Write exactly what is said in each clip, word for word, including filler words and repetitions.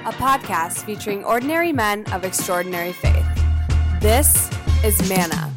a podcast featuring ordinary men of extraordinary faith. This is Manna.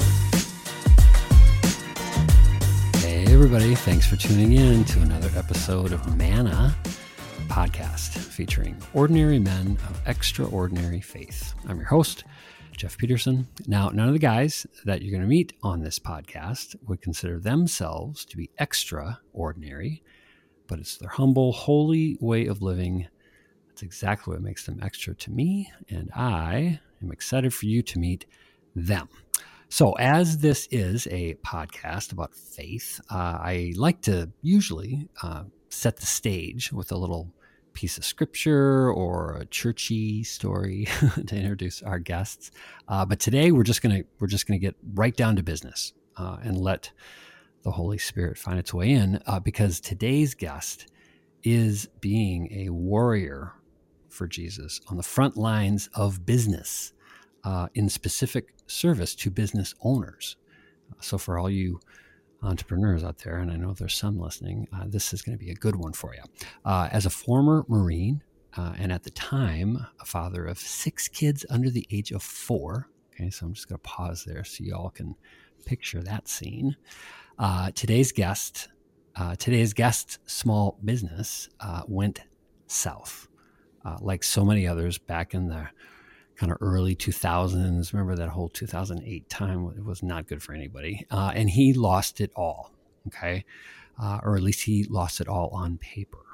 Hey everybody, thanks for tuning in to another episode of Manna podcast featuring ordinary men of extraordinary faith. I'm your host, Jeff Peterson. Now, none of the guys that you're going to meet on this podcast would consider themselves to be extraordinary, but it's their humble, holy way of living. That's exactly what makes them extra to me, and I am excited for you to meet them. So as this is a podcast about faith, uh, I like to usually uh, set the stage with a little piece of scripture or a churchy story to introduce our guests. Uh, but today we're just gonna we're just gonna get right down to business uh, and let the Holy Spirit find its way in, uh, because today's guest is being a warrior for Jesus on the front lines of business, uh, in specific service to business owners. So for all you entrepreneurs out there, and I know there's some listening, uh, this is going to be a good one for you. Uh, as a former Marine, uh, and at the time, a father of six kids under the age of four. Okay, so I'm just going to pause there so you all can picture that scene. Uh, today's guest, uh, today's guest small business uh, went south, uh, like so many others back in the kind of early two thousands. Remember that whole two thousand eight time? It was not good for anybody. Uh, and he lost it all, okay? Uh, or at least he lost it all on paper.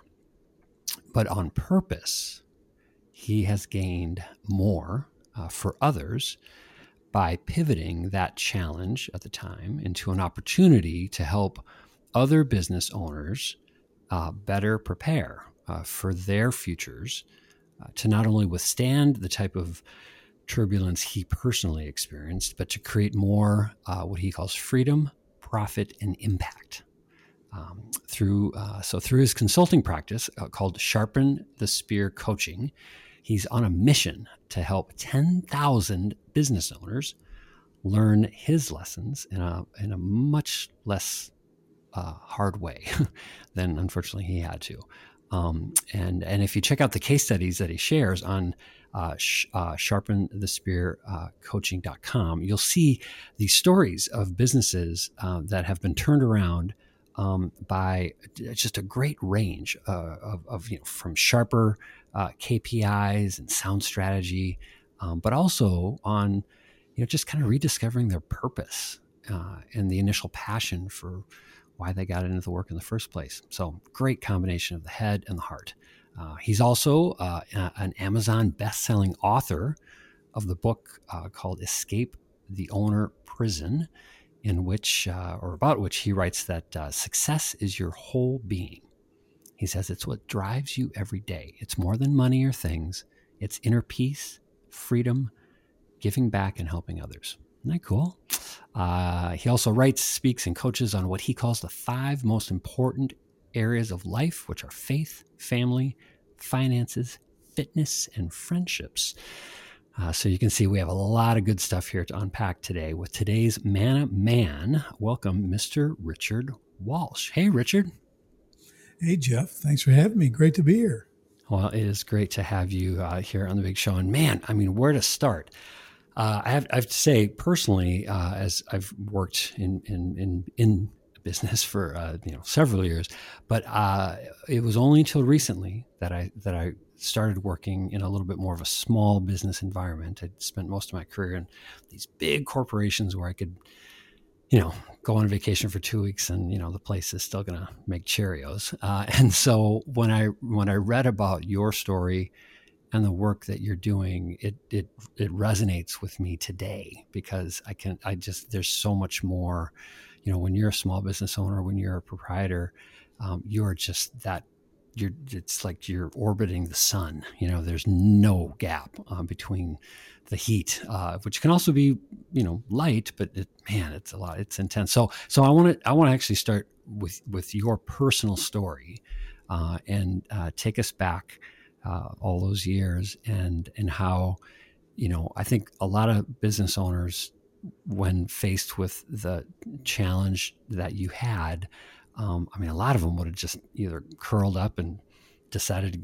But on purpose, he has gained more uh, for others by pivoting that challenge at the time into an opportunity to help other business owners uh, better prepare uh, for their futures, Uh, to not only withstand the type of turbulence he personally experienced, but to create more uh, what he calls freedom, profit, and impact. Um, through uh, so through his consulting practice uh, called Sharpen the Spear Coaching, he's on a mission to help ten thousand business owners learn his lessons in a in a much less uh, hard way than unfortunately he had to. Um, and, and if you check out the case studies that he shares on uh, sh- uh, sharpen the spear coaching dot com, you'll see these stories of businesses uh, that have been turned around um, by just a great range uh, of, of, you know, from sharper uh, K P Is and sound strategy, um, but also on, you know, just kind of rediscovering their purpose uh, and the initial passion for why they got into the work in the first place. So great combination of the head and the heart. Uh, he's also uh, an Amazon best-selling author of the book uh, called Escape the Owner Prison, in which, uh, or about which he writes that uh, success is your whole being. He says it's what drives you every day. It's more than money or things. It's inner peace, freedom, giving back, and helping others. Isn't that cool? Uh, he also writes, speaks, and coaches on what he calls the five most important areas of life, which are faith, family, finances, fitness, and friendships. Uh, so you can see we have a lot of good stuff here to unpack today with today's Manna Man. Welcome, Mister Richard Walsh. Hey, Richard. Hey, Jeff. Thanks for having me. Great to be here. Well, it is great to have you uh, here on the Big Show. And man, I mean, where to start? Uh, I, have, I have to say, personally, uh, as I've worked in in in, in business for uh, you know several years, but uh, it was only until recently that I that I started working in a little bit more of a small business environment. I'd spent most of my career in these big corporations where I could, you know, go on vacation for two weeks and you know the place is still going to make Cheerios. Uh, and so when I when I read about your story and the work that you're doing, it it it resonates with me today because I can I just there's so much more, you know, when you're a small business owner, when you're a proprietor, um, you're just that you're it's like you're orbiting the sun. You know, there's no gap uh, between the heat, uh, which can also be you know light, but it, man, it's a lot. It's intense. So so I want to I want to actually start with with your personal story uh, and uh, take us back. Uh, all those years and and how, you know, I think a lot of business owners, when faced with the challenge that you had, um, I mean, a lot of them would have just either curled up and decided to go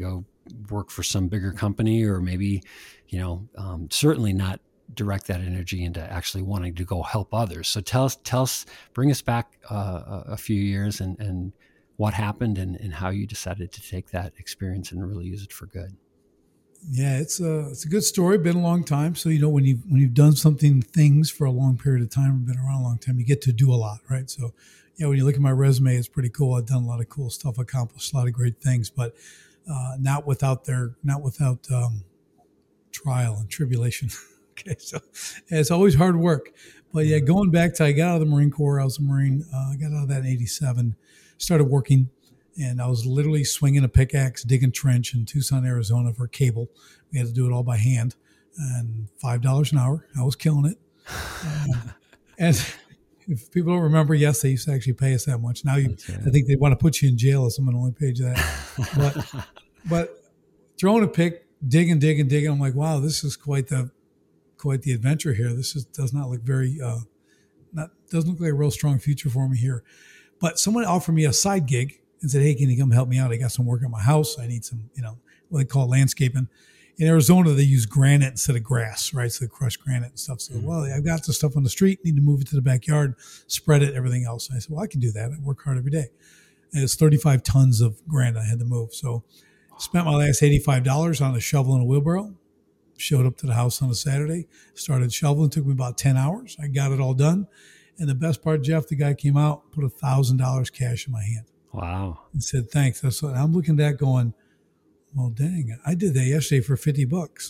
work for some bigger company, or maybe, you know, um, certainly not direct that energy into actually wanting to go help others. So tell us, tell us, bring us back uh, a few years and, and what happened and, and how you decided to take that experience and really use it for good. Yeah, it's a it's a good story. Been a long time, so you know when you when you've done something things for a long period of time, been around a long time, you get to do a lot, right? So, yeah, when you look at my resume, it's pretty cool. I've done a lot of cool stuff, accomplished a lot of great things, but uh, not without their not without um, trial and tribulation. Okay, so yeah, it's always hard work, but yeah, going back to I got out of the Marine Corps. I was a Marine. Uh, I got out of that in eighty-seven. Started working. And I was literally swinging a pickaxe, digging trench in Tucson, Arizona for cable. We had to do it all by hand, and five dollars an hour. I was killing it. Um, and if people don't remember, yes, they used to actually pay us that much. Now you, right. I think they want to put you in jail if someone only paid you that. But, but throwing a pick, digging, digging, digging. I'm like, wow, this is quite the, quite the adventure here. This is, does not look very, uh, not doesn't look like a real strong future for me here. But someone offered me a side gig and said, hey, can you come help me out? I got some work at my house. I need some, you know, what they call landscaping. In Arizona, they use granite instead of grass, right? So they crush granite and stuff. So, mm-hmm. well, I've got the stuff on the street, need to move it to the backyard, spread it, everything else. And I said, well, I can do that. I work hard every day. And it's thirty-five tons of granite I had to move. So spent my last eighty-five dollars on a shovel and a wheelbarrow. Showed up to the house on a Saturday, started shoveling. Took me about ten hours. I got it all done. And the best part, Jeff, the guy came out, put one thousand dollars cash in my hand. Wow. And said, thanks. That's what I'm looking at that going, well, dang, I did that yesterday for fifty bucks.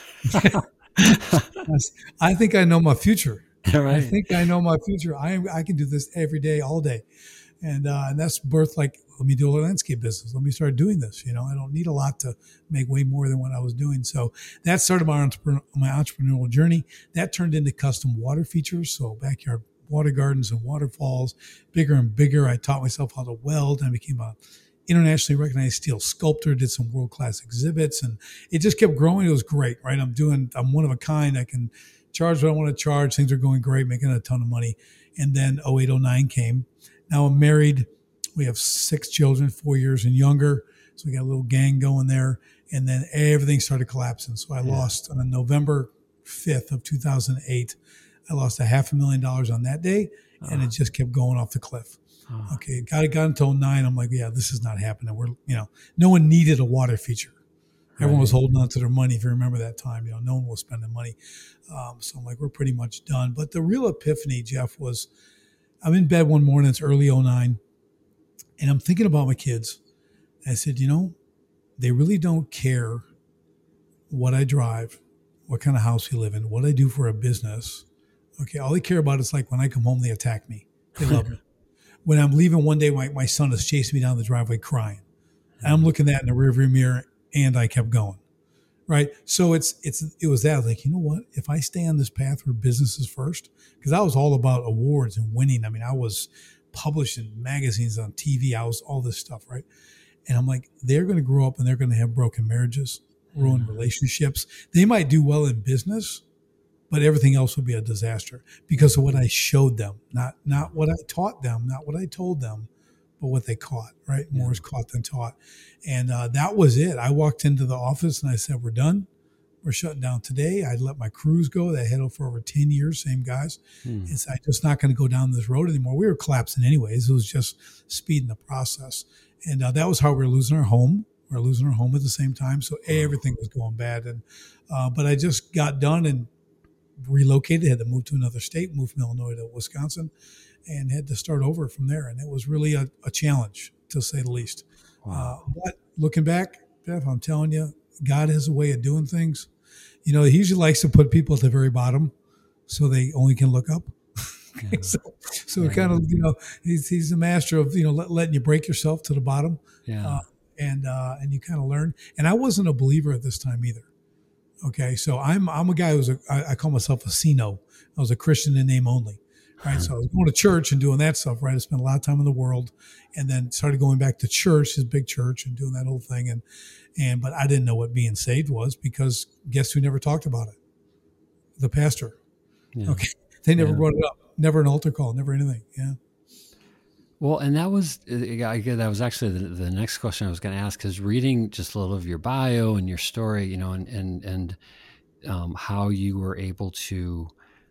I think I know my future. Right. I think I know my future. I I can do this every day, all day. And uh, and that's birth like, let me do a landscape business. Let me start doing this. You know, I don't need a lot to make way more than what I was doing. So that started my, entrepreneur, my entrepreneurial journey. That turned into custom water features. So backyard water gardens and waterfalls, bigger and bigger. I taught myself how to weld, and I became a internationally recognized steel sculptor, did some world-class exhibits, and it just kept growing. It was great, right? I'm doing, I'm one of a kind. I can charge what I want to charge. Things are going great, making a ton of money. And then oh eight, oh nine came. Now I'm married. We have six children, four years and younger. So we got a little gang going there. And then everything started collapsing. So I yeah. lost on November fifth of two thousand eight. I lost a half a million dollars on that day, and uh, it just kept going off the cliff. Uh, okay, got it got until nine. I'm like, yeah, this is not happening. We're, you know, no one needed a water feature. Everyone right. was holding on to their money. If you remember that time, you know, no one was spending money. Um, so I'm like, we're pretty much done. But the real epiphany, Jeff, was I'm in bed one morning. It's early oh nine, and I'm thinking about my kids. I said, you know, they really don't care what I drive, what kind of house we live in, what I do for a business. Okay, all they care about is like when I come home, they attack me. They love me. When I'm leaving one day, my, my son is chasing me down the driveway crying. And I'm looking at that in the rearview mirror, and I kept going. Right? So it's it's it was that. I was like, you know what? If I stay on this path where business is first, because I was all about awards and winning. I mean, I was published in magazines, on T V. I was all this stuff, right? And I'm like, they're going to grow up and they're going to have broken marriages, ruined mm-hmm. relationships. They might do well in business, but everything else would be a disaster because of what I showed them, not not what I taught them, not what I told them, but what they caught, right? Yeah. More is caught than taught. And uh, that was it. I walked into the office and I said, we're done. We're shutting down today. I let my crews go. They had for over ten years, same guys. Hmm. And so I'm just not going to go down this road anymore. We were collapsing anyways. It was just speeding the process. And uh, that was how we were losing our home. We were losing our home at the same time. So everything was going bad. And uh, but I just got done and relocated, had to move to another state, moved from Illinois to Wisconsin, and had to start over from there. And it was really a, a challenge, to say the least. Wow. Uh, but looking back, Jeff, I'm telling you, God has a way of doing things. You know, he usually likes to put people at the very bottom so they only can look up. Yeah. so so yeah. kind of, you know, he's he's the master of, you know, let, letting you break yourself to the bottom. Yeah. Uh, and uh, and you kind of learn. And I wasn't a believer at this time either. Okay, so I'm I'm a guy who's a I, I call myself a C-no. I was a Christian in name only, right? So I was going to church and doing that stuff, right? I spent a lot of time in the world, and then started going back to church, his big church, and doing that whole thing. And and but I didn't know what being saved was because guess who never talked about it? The pastor. Yeah. Okay, they never yeah. brought it up. Never an altar call. Never anything. Yeah. Well, and that was, that was actually the, the next question I was going to ask, because reading just a little of your bio and your story, you know, and, and, and um, how you were able to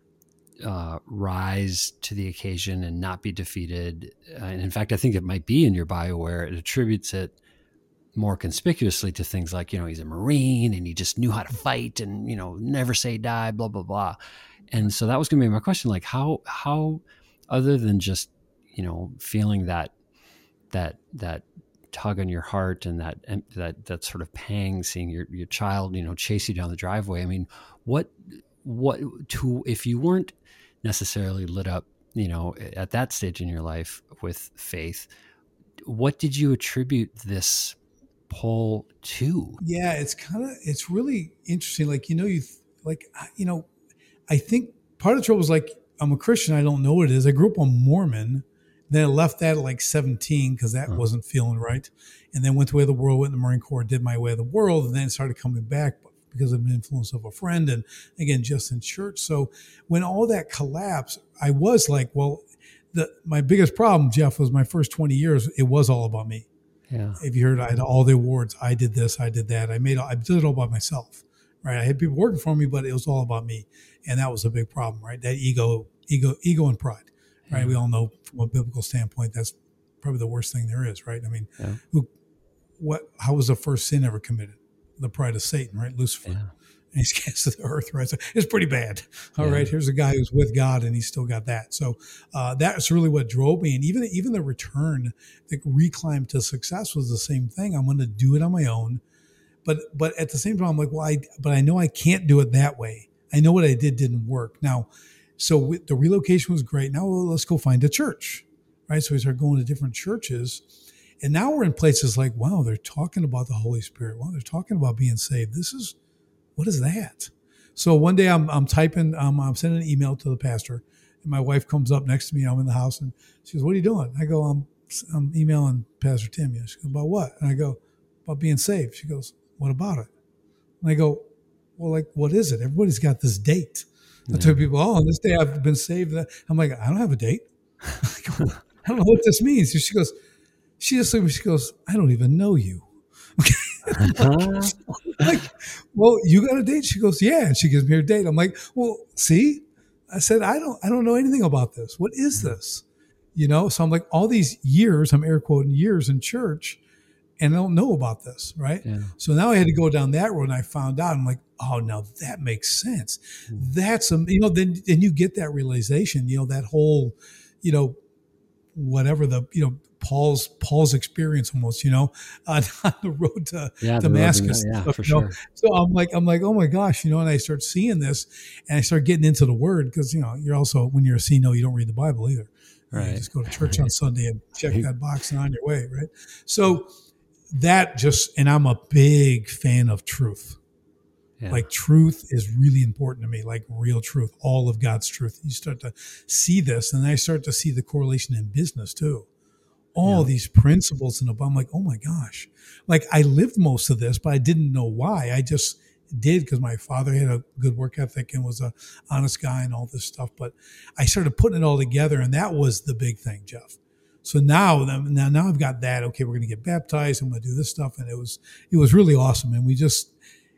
uh, rise to the occasion and not be defeated. Uh, and in fact, I think it might be in your bio where it attributes it more conspicuously to things like, you know, he's a Marine and he just knew how to fight and, you know, never say die, blah, blah, blah. And so that was going to be my question. Like how, how, other than just, you know, feeling that, that, that tug on your heart and that, and that, that sort of pang, seeing your, your child, you know, chase you down the driveway. I mean, what, what to, if you weren't necessarily lit up, you know, at that stage in your life with faith, what did you attribute this pull to? Yeah, it's kind of, it's really interesting. Like, you know, you like, you know, I think part of the trouble is like, I'm a Christian. I don't know what it is. I grew up on Mormon. Then I left that at like seventeen because that huh. wasn't feeling right. And then went the way of the world, went in the Marine Corps, did my way of the world, and then started coming back because of the influence of a friend. And again, just in church. So when all that collapsed, I was like, well, the my biggest problem, Jeff, was my first twenty years. It was all about me. Yeah. If you heard, I had all the awards. I did this, I did that. I made, I did it all by myself, right? I had people working for me, but it was all about me. And that was a big problem, right? That ego, ego, ego and pride, right? Yeah. We all know from a biblical standpoint, that's probably the worst thing there is, right? I mean, yeah. who, what, how was the first sin ever committed? The pride of Satan, right? Lucifer. Yeah. And he's cast to the earth, right? So it's pretty bad. All yeah. right. Here's a guy who's with God and he's still got that. So uh, that's really what drove me. And even, even the return, the reclimb to success was the same thing. I'm going to do it on my own. But, but at the same time, I'm like, well, I, but I know I can't do it that way. I know what I did didn't work. Now, so we, the relocation was great. Now well, let's go find a church, right? So we started going to different churches. And now we're in places like, wow, they're talking about the Holy Spirit. Wow, they're talking about being saved. This is, what is that? So one day I'm I'm typing, um, I'm sending an email to the pastor, and my wife comes up next to me. I'm in the house, and she goes, "What are you doing?" I go, "I'm I'm emailing Pastor Tim." She goes, "About what?" And I go, "About being saved." She goes, "What about it?" And I go, "Well, like, what is it? Everybody's got this date." Yeah. I tell people, "Oh, on this day I've been saved." I'm like, "I don't have a date." I go, "I don't know what this means." She goes, she just looked at me, she goes, "I don't even know you." Uh-huh. Like, well, you got a date? She goes, "Yeah." And she gives me her date. I'm like, well, see, I said, I don't, I don't know anything about this. What is this? You know? So I'm like, all these years, I'm air quoting years in church, and I don't know about this. Right. Yeah. So now I had to go down that road, and I found out, I'm like, oh, now that makes sense. Mm. That's, um, you know, then, then you get that realization, you know, that whole, you know, whatever the, you know, Paul's Paul's experience almost, you know, on, on the road to yeah, Damascus. Road to, yeah, stuff, for you know? Sure. So I'm like, I'm like, oh my gosh, you know, and I start seeing this, and I start getting into the Word because, you know, you're also, when you're a C N O, you don't read the Bible either. Right. You just go to church right. on Sunday and check that box and on your way, right? So that just, and I'm a big fan of truth. Yeah. Like truth is really important to me, like real truth, all of God's truth. You start to see this, and I start to see the correlation in business too. All yeah. these principles, and I'm like, oh my gosh, like I lived most of this, but I didn't know why. I just did because my father had a good work ethic and was a honest guy and all this stuff. But I started putting it all together, and that was the big thing, Jeff. So now, now, now I've got that. Okay, we're going to get baptized. I'm going to do this stuff, and it was it was really awesome. And we just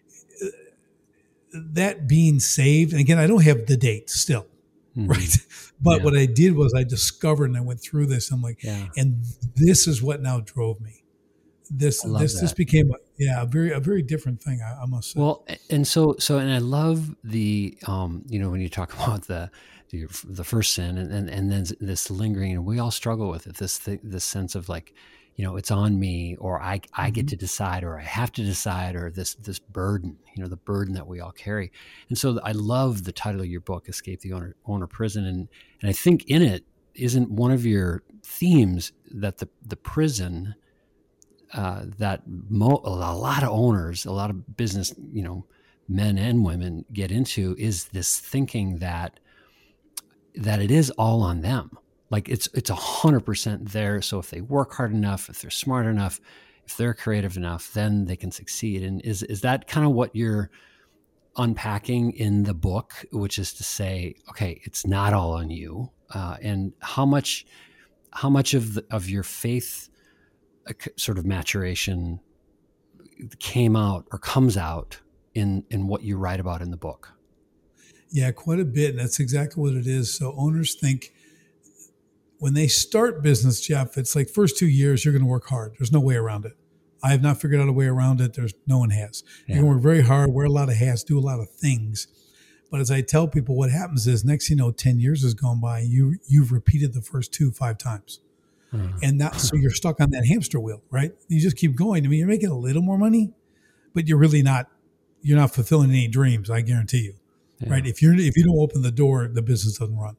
that being saved. And again, I don't have the date still. Mm-hmm. Right. But yeah. what I did was I discovered, and I went through this. I'm like, yeah. and this is what now drove me. This, this, that. this became a, yeah, a very, a very different thing. I, I must say. Well, and so, so, and I love the, um, you know, when you talk about the, the, the first sin and, and, and then this lingering, and we all struggle with it. This, th- this sense of like, you know, it's on me, or I, I get to decide, or I have to decide, or this, this burden, you know, the burden that we all carry. And so I love the title of your book, Escape the Owner, Owner Prison. And, and I think in it, isn't one of your themes that the, the prison, uh, that mo- a lot of owners, a lot of business, you know, men and women get into is this thinking that, that it is all on them. Like it's it's a hundred percent there. So if they work hard enough, if they're smart enough, if they're creative enough, then they can succeed. And is is that kind of what you're unpacking in the book, which is to say, okay, it's not all on you. Uh, and how much how much of the, of your faith uh, sort of maturation came out or comes out in, in what you write about in the book? Yeah, quite a bit. And that's exactly what it is. So owners think when they start business, Jeff, it's like first two years, you're going to work hard. There's no way around it. I have not figured out a way around it. There's no one has. Yeah. You're going to work very hard, wear a lot of hats, do a lot of things. But as I tell people, what happens is next thing you know, ten years has gone by. You, you've repeated the first two five times. Mm. And that, so you're stuck on that hamster wheel, right? You just keep going. I mean, you're making a little more money, but you're really not, you're not fulfilling any dreams, I guarantee you. Yeah. Right. If you're, if you don't open the door, the business doesn't run.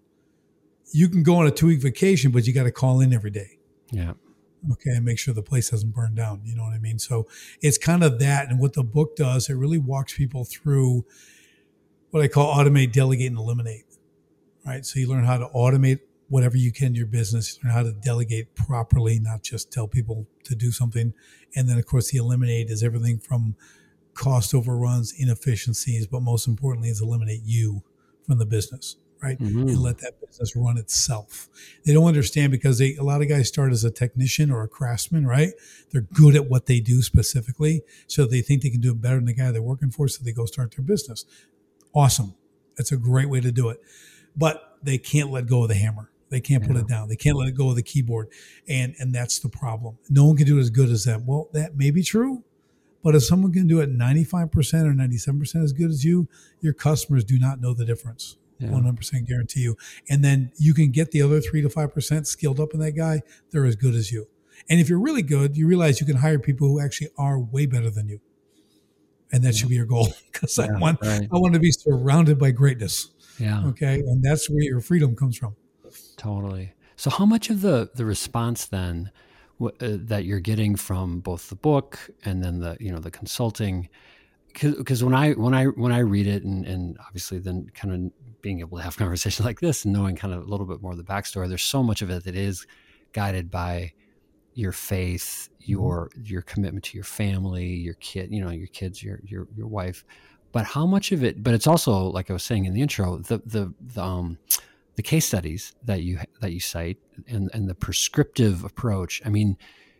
You can go on a two week vacation, but you got to call in every day. Yeah. Okay. And make sure the place doesn't burn down. You know what I mean? So it's kind of that. And what the book does, it really walks people through what I call automate, delegate, and eliminate. Right. So you learn how to automate whatever you can in your business, you learn how to delegate properly, not just tell people to do something. And then of course the eliminate is everything from cost overruns, inefficiencies, but most importantly is eliminate you from the business, right? Mm-hmm. And let that business run itself. They don't understand because they, a lot of guys start as a technician or a craftsman, right? They're good at what they do specifically. So they think they can do it better than the guy they're working for. So they go start their business. Awesome. That's a great way to do it. But they can't let go of the hammer. They can't yeah. put it down. They can't let it go of the keyboard. And, and that's the problem. No one can do it as good as them. Well, that may be true. But if someone can do it ninety-five percent or ninety-seven percent as good as you, your customers do not know the difference. Yeah. one hundred percent guarantee you. And then you can get the other three to five percent skilled up in that guy. They're as good as you. And if you're really good, you realize you can hire people who actually are way better than you. And that yeah. should be your goal. Because yeah, I want, right. I want to be surrounded by greatness. Yeah. Okay. And that's where your freedom comes from. Totally. So how much of the, the response then Uh, that you're getting from both the book and then the, you know, the consulting, because when I, when I, when I read it and, and obviously then kind of being able to have conversations like this and knowing kind of a little bit more of the backstory, there's so much of it that is guided by your faith, your, your commitment to your family, your kid, you know, your kids, your, your, your wife, but how much of it, but it's also, like I was saying in the intro, the, the, the um, the case studies that you that you cite and, and the prescriptive approach. I mean,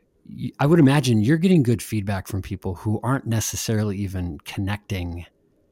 I would imagine you're getting good feedback from people who aren't necessarily even connecting,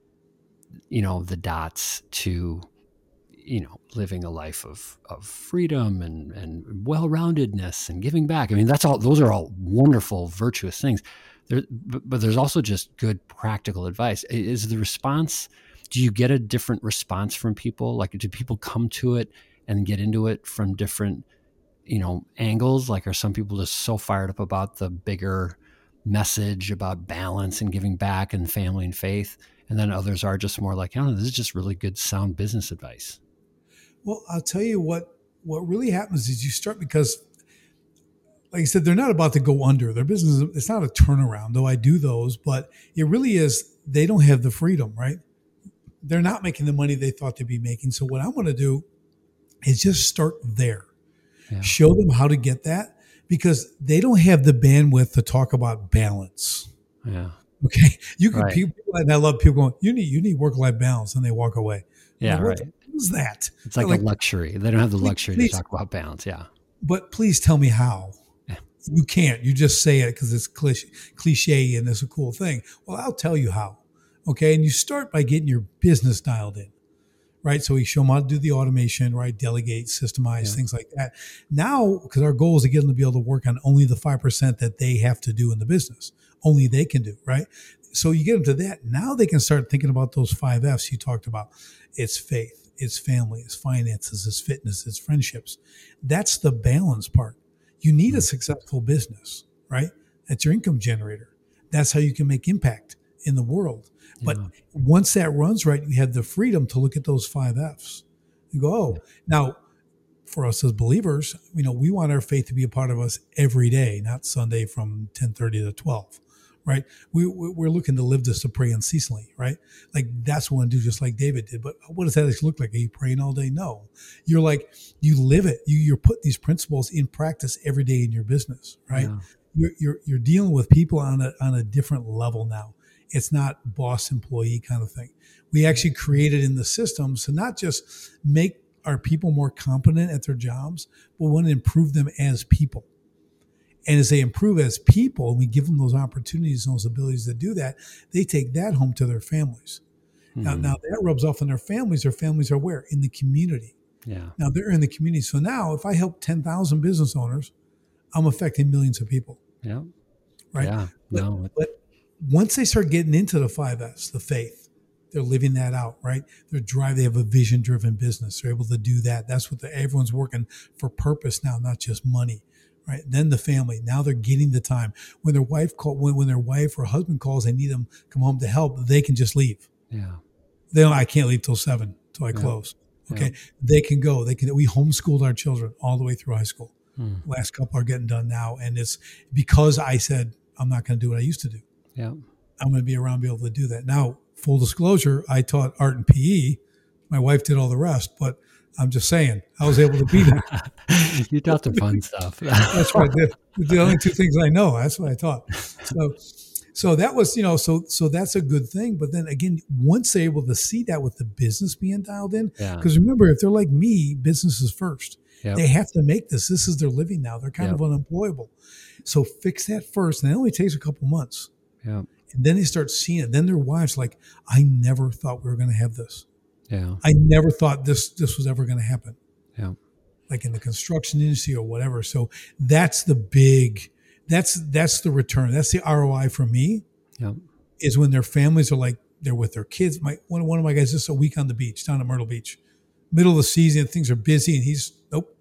you know, the dots to, you know, living a life of, of freedom and, and well-roundedness and giving back. I mean, that's all, those are all wonderful, virtuous things. There, but, but there's also just good practical advice. Is the response, do you get a different response from people? Like, do people come to it and get into it from different, you know, angles? Like, are some people just so fired up about the bigger message about balance and giving back and family and faith? And then others are just more like, I don't know, this is just really good, sound business advice. Well, I'll tell you what, what really happens is you start, because like I said, they're not about to go under their business. It's not a turnaround, though I do those, but it really is, they don't have the freedom, right? They're not making the money they thought they'd be making. So what I'm going to do is just start there. Yeah. Show them how to get that, because they don't have the bandwidth to talk about balance. Yeah. Okay. You can, right. people, and I love people going, you need, you need work-life balance, and they walk away. Yeah. Like, right. What is that? It's like, like a luxury. They don't have the luxury please, to talk about balance. Yeah. But please tell me how. Yeah. You can't. You just say it because it's cliche, cliche and it's a cool thing. Well, I'll tell you how. Okay. And you start by getting your business dialed in, right? So we show them how to do the automation, right? Delegate, systemize, yeah. things like that. Now, because our goal is to get them to be able to work on only the five percent that they have to do in the business, only they can do, right? So you get them to that. Now they can start thinking about those five F's you talked about. It's faith, it's family, it's finances, it's fitness, it's friendships. That's the balance part. You need a successful business, right? That's your income generator. That's how you can make impact in the world. But yeah. once that runs right, you have the freedom to look at those five F's and go, oh, now for us as believers, you know, we want our faith to be a part of us every day, not Sunday from ten thirty to twelve, right? We, we're looking to live this to pray unceasingly, right? Like that's what we want to do, just like David did. But what does that actually look like? Are you praying all day? No. You're like, you live it. You, you're putting these principles in practice every day in your business, right? Yeah. You're, you're, you're dealing with people on a, on a different level now. It's not boss employee kind of thing. We actually created in the system to not just make are people more competent at their jobs, but we want to improve them as people. And as they improve as people, and we give them those opportunities and those abilities to do that, they take that home to their families. Mm-hmm. Now, now that rubs off on their families. Their families are where? In the community. Yeah. Now they're in the community. So now if I help ten thousand business owners, I'm affecting millions of people. Yeah. Right. Yeah. But, no. but once they start getting into the five S, the faith, they're living that out, right? They're drive. They have a vision-driven business. They're able to do that. That's what the, everyone's working for purpose now, not just money, right? Then the family. Now they're getting the time when their wife call when, when their wife or husband calls, they need them come home to help. They can just leave. Yeah. They don't. I can't leave till seven till I yeah. close. Okay. Yeah. They can go. They can. We homeschooled our children all the way through high school. Hmm. Last couple are getting done now, and it's because I said I'm not going to do what I used to do. Yeah. I'm going to be around, be able to do that. Now, full disclosure, I taught art and P E. My wife did all the rest, but I'm just saying I was able to be there. You taught the fun stuff. That's right. The, the only two things I know. That's what I taught. So, so that was, you know, so so that's a good thing. But then again, once they're able to see that with the business being dialed in, because yeah. remember, if they're like me, business is first. Yep. They have to make this. This is their living now. They're kind yep. of unemployable. So fix that first. And it only takes a couple months. Yeah. And then they start seeing it. Then their wives like, I never thought we were going to have this. Yeah. I never thought this this was ever going to happen. Yeah. Like in the construction industry or whatever. So that's the big, that's that's the return. That's the R O I for me. Yeah. Is when their families are like, they're with their kids. My one, one of my guys just a week on the beach, down at Myrtle Beach. Middle of the season, things are busy, and he's, nope,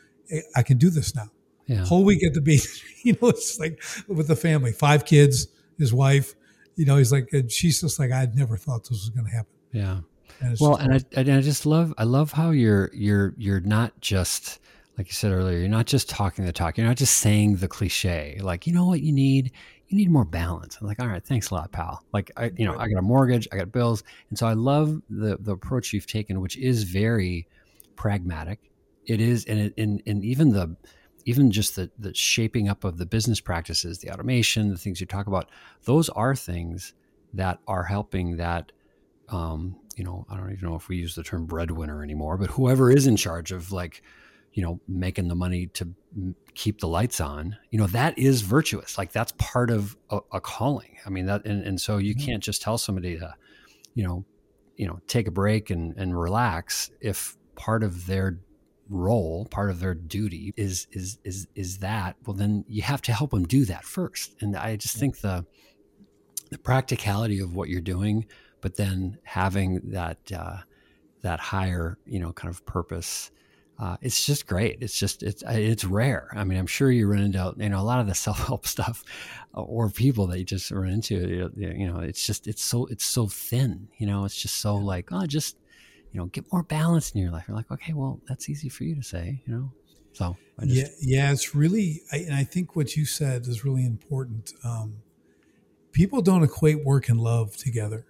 I can do this now. Yeah. Whole week at the beach. You know, it's like with the family, five kids, his wife, you know, he's like, and she's just like, I'd never thought this was going to happen. Yeah. And well, and I, and I just love, I love how you're, you're, you're not just, like you said earlier, you're not just talking the talk. You're not just saying the cliche, like, you know what you need? You need more balance. I'm like, all right, thanks a lot, pal. Like, I, you know, I got a mortgage, I got bills. And so I love the, the approach you've taken, which is very pragmatic. It is. And it, and, and even the, even just the, the shaping up of the business practices, the automation, the things you talk about, those are things that are helping that, um, you know, I don't even know if we use the term breadwinner anymore, but whoever is in charge of like, you know, making the money to keep the lights on, you know, that is virtuous. Like that's part of a, a calling. I mean, that, and, and so you mm-hmm. can't just tell somebody to, you know, you know, take a break and, and relax if part of their role, part of their duty is, is, is, is that, well, then you have to help them do that first. And I just think the, the practicality of what you're doing, but then having that, uh, that higher, you know, kind of purpose, uh, it's just great. It's just, it's, it's rare. I mean, I'm sure you run into, you know, a lot of the self-help stuff or people that you just run into, you know, it's just, it's so, it's so thin, you know, it's just so like, oh, just, you know, get more balance in your life. You're like, okay, well, that's easy for you to say, you know? So I just, yeah, yeah, it's really, I, and I think what you said is really important. Um, people don't equate work and love together.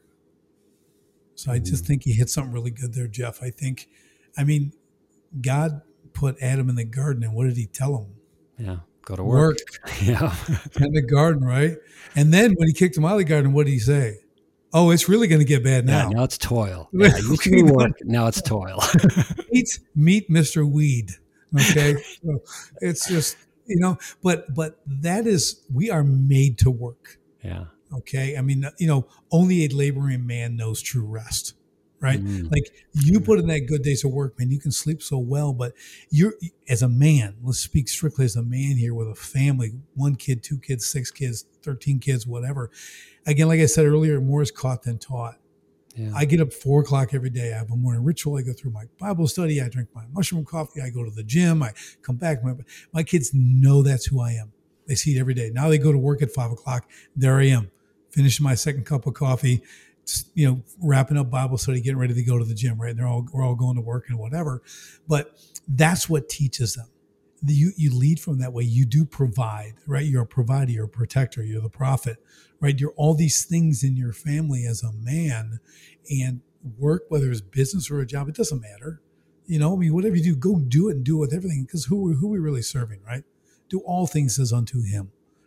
So I just mm. think you hit something really good there, Jeff. I think, I mean, God put Adam in the garden, and what did he tell him? Yeah, go to work. Work. Yeah. In the garden, right? And then when he kicked him out of the garden, what did he say? Oh, it's really going to get bad now. Yeah, now it's toil. Yeah, it used to be work. Now it's toil. meet, meet Mister Weed. Okay. So it's just, you know, but, but that is, we are made to work. Yeah. Okay. I mean, you know, only a laboring man knows true rest, right? Mm. Like you put in that good days of work, man, you can sleep so well, but you're, as a man, let's speak strictly as a man here with a family, one kid, two kids, six kids, thirteen kids, whatever. Again, like I said earlier, more is caught than taught. Yeah. I get up four o'clock every day. I have a morning ritual. I go through my Bible study. I drink my mushroom coffee. I go to the gym. I come back. My, my kids know that's who I am. They see it every day. Now they go to work at five o'clock. There I am, finishing my second cup of coffee, you know, wrapping up Bible study, getting ready to go to the gym, right? And they're all, we're all going to work and whatever. But that's what teaches them. You, you lead from that way. You do provide, right? You're a provider, you're a protector, you're the prophet, right? You're all these things in your family as a man, and work, whether it's business or a job, it doesn't matter. You know, I mean, whatever you do, go do it and do it with everything, because who, who are we really serving, right? Do all things as unto him,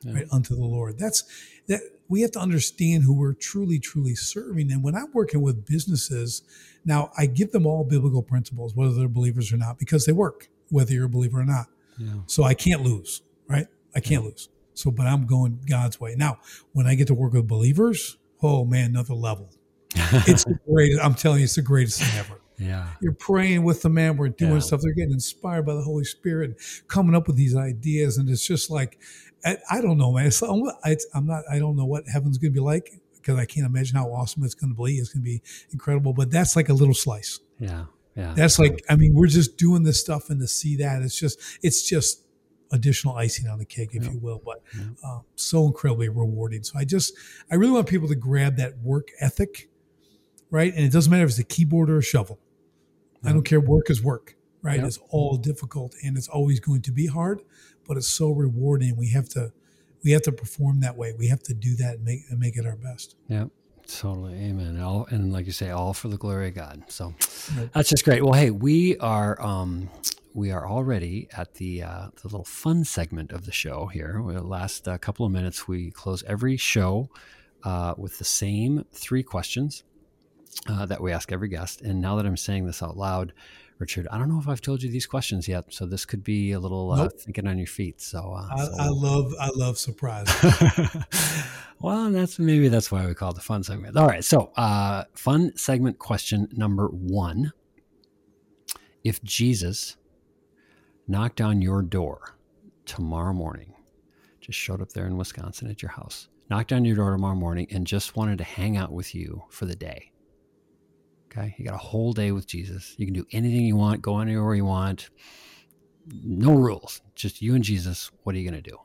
yeah. right, unto the Lord. That's that we have to understand who we're truly, truly serving. And when I'm working with businesses, now I give them all biblical principles, whether they're believers or not, because they work, whether you're a believer or not. Yeah. So I can't lose, right? I can't yeah. lose. So, but I'm going God's way. Now, when I get to work with believers, oh man, another level. It's the greatest. I'm telling you, it's the greatest thing ever. Yeah. You're praying with the man. We're doing yeah. stuff. They're getting inspired by the Holy Spirit and coming up with these ideas. And it's just like, I, I don't know, man. It's, it's, I'm not, I don't know what heaven's going to be like because I can't imagine how awesome it's going to be. It's going to be incredible, but that's like a little slice. Yeah. Yeah. That's like, I mean, we're just doing this stuff and to see that it's just, it's just additional icing on the cake, if yeah. you will, but yeah. um, so incredibly rewarding. So I just, I really want people to grab that work ethic, right? And it doesn't matter if it's a keyboard or a shovel. Yeah. I don't care. Work is work, right? Yeah. It's all difficult and it's always going to be hard, but it's so rewarding. We have to, we have to perform that way. We have to do that and make, and make it our best. Yeah. Totally. Amen. All, and like you say, all for the glory of God. So right. that's just great. Well, hey, we are, um, we are already at the, uh, the little fun segment of the show here. The last uh, couple of minutes, we close every show, uh, with the same three questions, uh, that we ask every guest. And now that I'm saying this out loud, Richard, I don't know if I've told you these questions yet, so this could be a little nope. uh, thinking on your feet. So, uh, I, so. I love, I love surprises. Well, that's maybe that's why we call it the fun segment. All right, so uh, fun segment question number one: if Jesus knocked on your door tomorrow morning, just showed up there in Wisconsin at your house, knocked on your door tomorrow morning, and just wanted to hang out with you for the day. Okay, you got a whole day with Jesus. You can do anything you want, go anywhere you want. No rules, just you and Jesus. What are you going to do?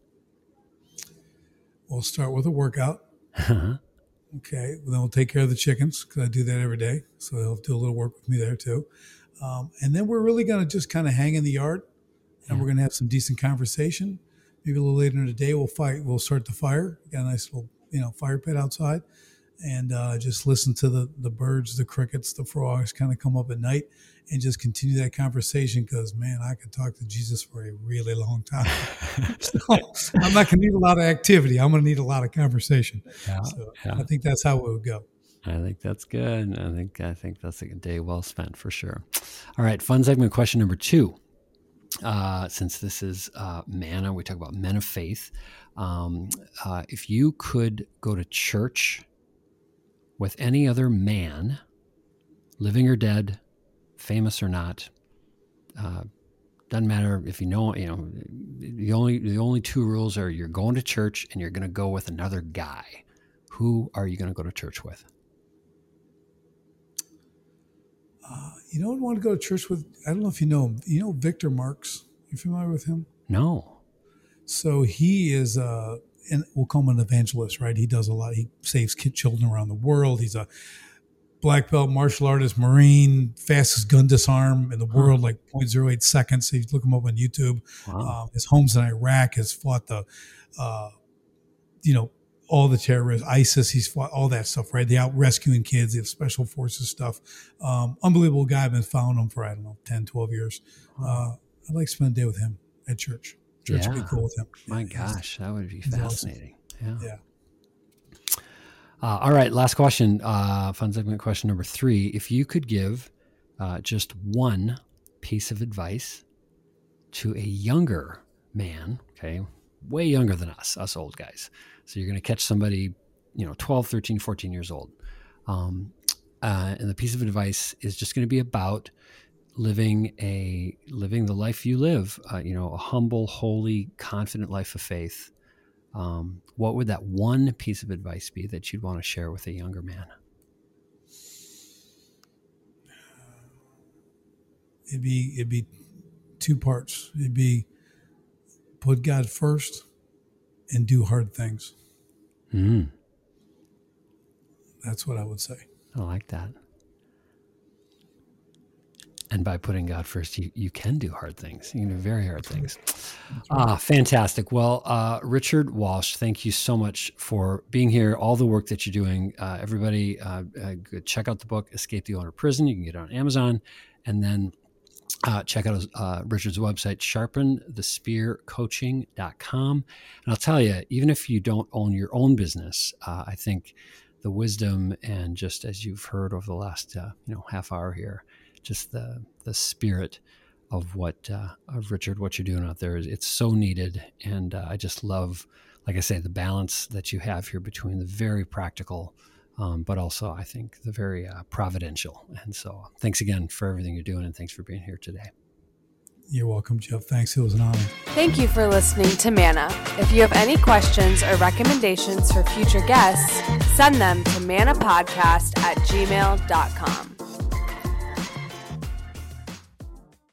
We'll start with a workout. Uh-huh. Okay, then we'll take care of the chickens because I do that every day. So they'll do a little work with me there too. Um, and then we're really going to just kind of hang in the yard, and yeah. we're going to have some decent conversation. Maybe a little later in the day, we'll fight. We'll start the fire. Got a nice little, you know, fire pit outside. And uh, just listen to the, the birds, the crickets, the frogs kind of come up at night and just continue that conversation because, man, I could talk to Jesus for a really long time. So I'm not going to need a lot of activity. I'm going to need a lot of conversation. Yeah, so yeah. I think that's how it would go. I think that's good. I think I think that's a day well spent for sure. All right, fun segment question number two. Uh, since this is uh, manna, we talk about men of faith. Um, uh, if you could go to church with any other man, living or dead, famous or not, uh, doesn't matter if you know, you know, the only, the only two rules are you're going to church and you're going to go with another guy. Who are you going to go to church with? Uh, you don't want to go to church with, I don't know if you know him. You know Victor Marks? You familiar with him? No. So he is, uh, and we'll call him an evangelist, right? He does a lot. He saves kid children around the world. He's a black belt martial artist, Marine, fastest gun disarm in the world, like zero point zero eight seconds. So you look him up on YouTube. Wow. Um, his home's in Iraq, has fought the, uh, you know, all the terrorists, ISIS. He's fought all that stuff, right? They out rescuing kids. They have special forces stuff. Um, unbelievable guy. I've been following him for, I don't know, ten, twelve years. Uh, I'd like to spend a day with him at church. Church yeah. would be cool with him. My gosh, that would be fascinating. Awesome. Yeah. yeah. Uh, all right. Last question. Uh, fun segment question number three. If you could give uh, just one piece of advice to a younger man, okay, way younger than us, us old guys. So you're going to catch somebody, you know, twelve, thirteen, fourteen years old. Um, uh, and the piece of advice is just going to be about living a living the life you live, uh, you know, a humble, holy, confident life of faith. Um, what would that one piece of advice be that you'd want to share with a younger man? It'd be it'd be two parts. It'd be put God first and do hard things. Mm. That's what I would say. I like that. And by putting God first, you, you can do hard things. You can do very hard things. Right. Ah, fantastic. Well, uh, Richard Walsh, thank you so much for being here, all the work that you're doing. Uh, everybody, uh, uh, check out the book, Escape the Owner Prison. You can get it on Amazon. And then Uh, check out uh, Richard's website, sharpen the spear coaching dot com. And I'll tell you, even if you don't own your own business, uh, I think the wisdom and just as you've heard over the last uh, you know half hour here, just the the spirit of what uh, of Richard, what you're doing out there, is it's so needed. And uh, I just love, like I say, the balance that you have here between the very practical Um, but also, I think, the very uh, providential. And so thanks again for everything you're doing, and thanks for being here today. You're welcome, Jeff. Thanks. It was an honor. Thank you for listening to Manna. If you have any questions or recommendations for future guests, send them to manna podcast at gmail dot com.